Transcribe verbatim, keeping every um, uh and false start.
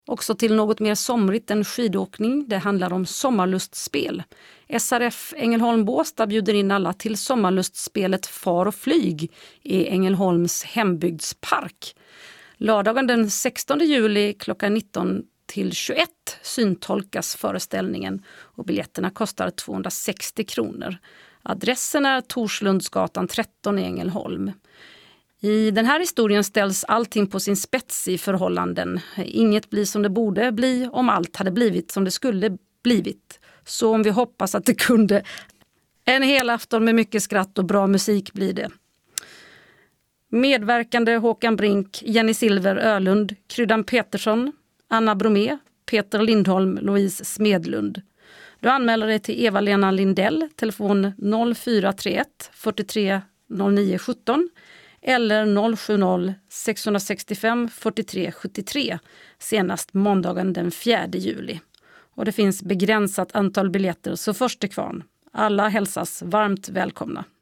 Också till något mer somrigt än skidåkning. Det handlar om sommarlustspel. S R F Ängelholm Båstad bjuder in alla till sommarlustspelet Far och flyg i Ängelholms hembygdspark. Lördagen den sextonde juli klockan nitton till tjugoett syntolkas föreställningen och biljetterna kostar tvåhundrasextio kronor. Adressen är Torslundsgatan tretton i Ängelholm. I den här historien ställs allting på sin spets i förhållanden. Inget blir som det borde bli om allt hade blivit som det skulle blivit. Så om vi hoppas att det kunde. En hel afton med mycket skratt och bra musik blir det. Medverkande Håkan Brink, Jenny Silver Ölund, Kryddan Petersson, Anna Bromé, Peter Lindholm, Louise Smedlund. Du anmäler dig till Eva-Lena Lindell, telefon noll fyra tre ett fyrtiotre noll nio sjutton eller noll sju noll sex sex fem fyrtiotre sjuttiotre senast måndagen den fjärde juli. Och det finns begränsat antal biljetter så först till kvarn. Alla hälsas varmt välkomna.